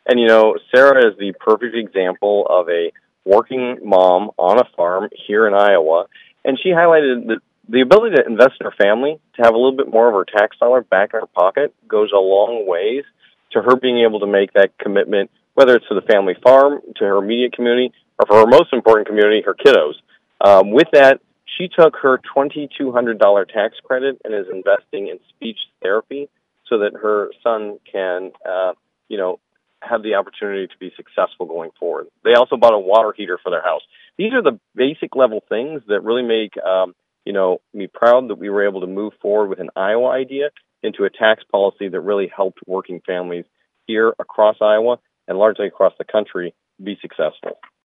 And, Sarah is the perfect example of a working mom on a farm here in Iowa. And she highlighted that the ability to invest in her family, to have a little bit more of her tax dollar back in her pocket, goes a long ways to her being able to make that commitment, whether it's to the family farm, to her immediate community, or for her most important community, her kiddos. With that, she took her $2,200 tax credit and is investing in speech therapy so that her son can, have the opportunity to be successful going forward. They also bought a water heater for their house. These are the basic level things that really make, me proud that we were able to move forward with an Iowa idea into a tax policy that really helped working families here across Iowa and largely across the country be successful.